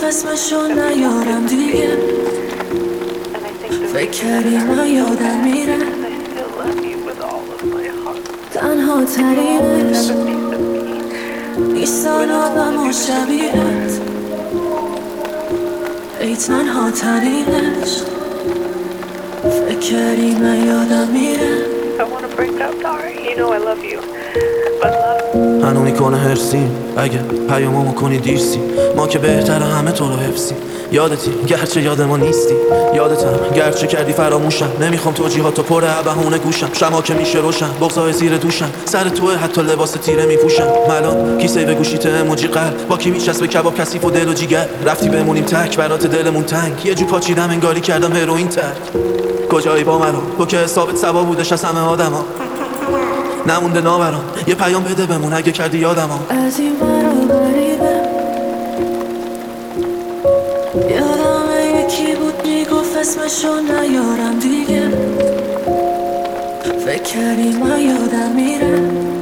اسمشو نیارم دیگه. فکر کردی من یادم میره تنها ترینش نیستان آدم و شبیهت. ای تنها ترینش فکر کردی من یادم میره. هنو میکنه هرسیم اگه پیاممو کنی دیرسی. ما که بهتره همه تو رو حفظیم. یادتی گرچه یاد ما نیستی. یادتم گرچه کردی فراموشم. نمیخوام توجیهاتو پر بهونه گوشم. شما که میشه روشن بغضای زیر دوشم. سر توه حتی لباس تیره میپوشم. ملان کیسه به گوشیت اموجی قلب با کی میچسبه کباب کثیف و دل و جیگر. رفتی بمونیم تک برات دلمون تنگ. یه جو پاچیدم انگاری کردم هروئین ترک. کجایی با مرا تو که حسابت سوا بودش از همه آدما. نمونده ناورام یه پیام بده بمون اگه کردی یادمم. از این برو بریده یادم یکی بود میگفت اسمشو نیارم دیگه. فکر کردی من یادم میره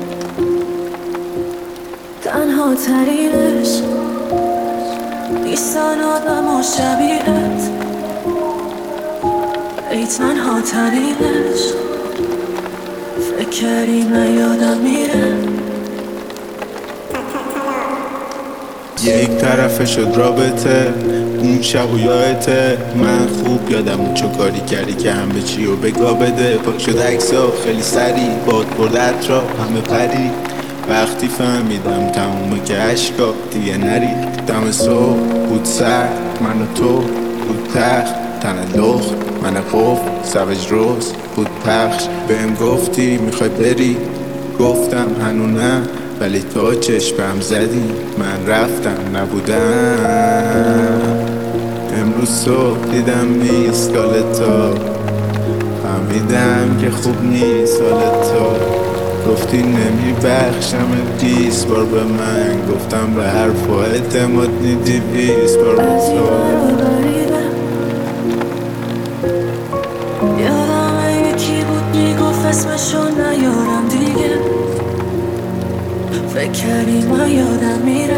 تنها ترینش نیستان آدم و شبیهت. ای تنها ترینش فکر کردی من یادم میره. یک طرفه شد رابطه اون شب و یادته. من خوب یادم اون چو کاری کردی که همه چی رو بگا بده. پاک شد عکسا خیلی سریع باد برده اطراف همه پری. وقتی فهمیدم تمومه که عشقا دیگه نرید. دم صبح بود سرد من و تو بود تخت تن لخت من قفل سوج روز بود پخش. بهم گفتی میخوای بری گفتم هنو نه ولی تو چشمم زدی من رفتم نبودم. امروز صبح دیدم نیست حال تو فهمیدم که خوب نیست حال تو. گفتی نمیبخشم 20 بار به من گفتم به حرف و اعتماد نیدی 20 بار به تو. یادم یکی بود میگفت اسمشو نیارم دیگه. فکر کردی من یادم میره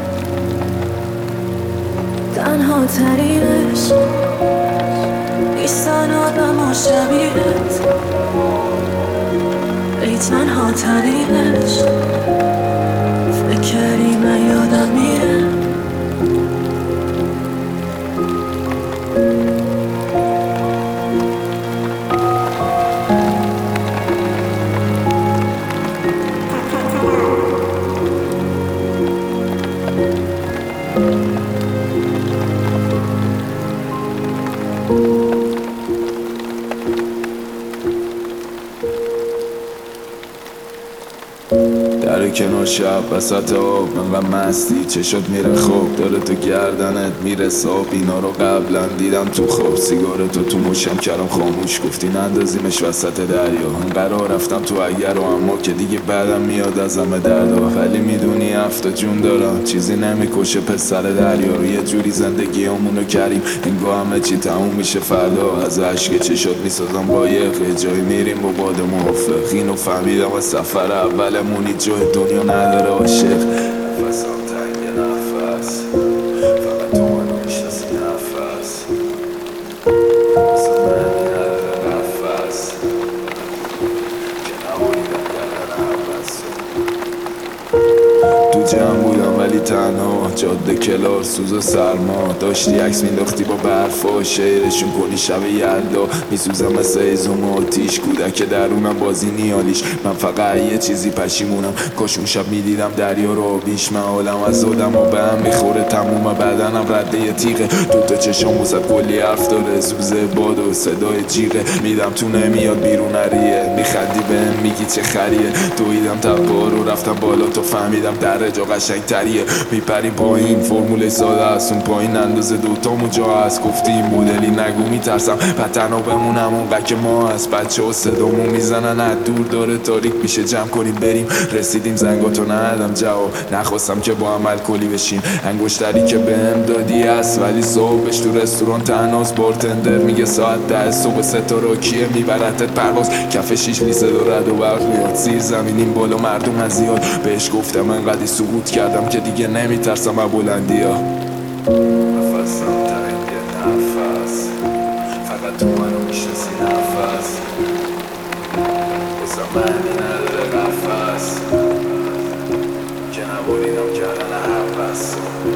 تنها ترینش نیستان آدم و شبیهت. ای تنها ترینش فکر کردی من یادم میره. در کنار شب وسط آب انقدر مستی چشات میره خواب داره تو گردنت میرسه آب. اینا رو قبلا دیدم تو خواب. سیگارتو تو مشم کردم خاموش گفتی نندازیمش وسط دریا. قرار رفتم تو اگر و اما که دیگه بعدم میاد از همه دردا. ولی میدونی هفته جون دارم چیزی نمیکشه پسر دریا رو. یه جوری زندگی همونو کریم انگاه همه چی تموم میشه فردا. از عشق چشات میسازم با یه جایی میریم با باد موافق. اینو فهمیدم از سفر اولمونی جای دنیا نداره عاشق. نفسم تنگ نفس فقط تو منو میشناسی نفس واسه من نداره نفس که نمانیدم گردن عوض. تو جمع بودم ولی تنها جاده کلار سوز و سرما. داشتی عکس مینداختی با برفا شعرشون کنی شب یلدا. میسوزم مثل ایزوم و آتیش کودک درونم بازی نیالیش. من فقط یه چیزی پشیمونم کاش اون شب میدیدم دریا رو بیش. من حالم از آدم و به هم میخوره تموم بدنم رده یه تیغه. دوتا چشم وسط کلی حرف داره سوزه باد و صدای جیغه. میدم تو نمیاد بیرون نریه میخندی بهم میگی چه خریه. دویدم تپا رو رفتم بالا تو فهمیدم در جا قشنگ تریه. میپری پایین فرمول ساده است اون پایین اندازه دوتامو جا هست. گفتی این مدلی نگو میترسم پتنها بمونم اونقدر که ما هست. بچه ها صدامو میزنن از دور داره تاریک میشه جمع کنیم بریم. رسیدیم زنگاتو ندادم جواب نخواستم که با هم الکلی بشیم. انگشتری که بهم دادی هست ولی صبحش تو رستوران تنهاست. بارتندر میگه ساعت 10 صبح ستاره کیه میبرتت پرواز. کف شیش لیسه و رد و برق میاد زیر زمینیم بالا مردم از زیاد. بهش گفتم انقدی سقوط کردم که دیگه نمیترسم از بلندی ها. نفسم تنگ نفس فقط تو منو میشناسی نفس بازم معنی نداره قفص که نبریدم کردن حبس